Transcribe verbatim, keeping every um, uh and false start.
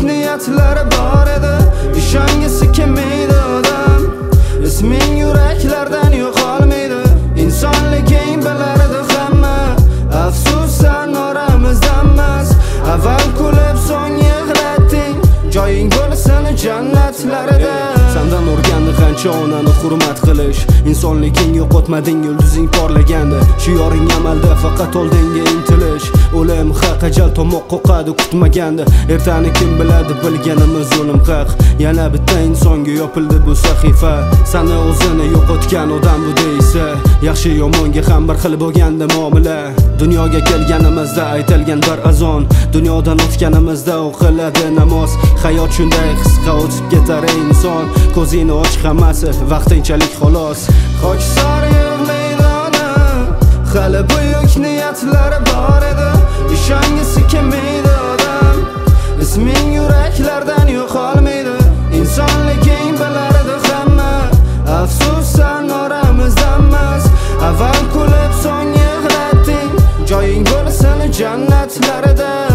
niyatlari bor edi, ishongisi kelmaydi odam. Isming yuraklardan yo'qolmaydi, insonliging bilardi hamma. Afsus san oramizdan emas, avval kulib so'ng yig'latding. Joying bo'lsin jannatlarida. Sendan o'rgandi qancha onani hurmat qilish. Insonliging yo'qotmading, yulduzing porlagandi. Shioring amalda faqat oldinga intilish. O'lim haq, ajal tomoq qoqadi kutmagandi. Ertani kim biladi, bilganimiz o'lim haq. Yana bitta insonga yopildi bu sahifa. Seni o'zini yo'qotgan odam bu deysa, yaxshi yomonga ham bir xil bo'lganda muomala. Dunyoga kelganimizda aytilgan bir azon, dunyodan o'tganimizda o'qiladi namoz. Hayot shunday qisqa o'tib ketar inson. Ko'zini och, hammasi vaqtinchalik xolos. Xochsor yig'laydi odam, hali buyuk niyatlari bor edi, ishongisi kelmaydi odam. Isming yuraklardan yo'qolmaydi, insonliging bilardi hamma. Afsus san oramizdan emas, avval kulib so'ng yig'latding. Joying bo'lsin jannatlarida.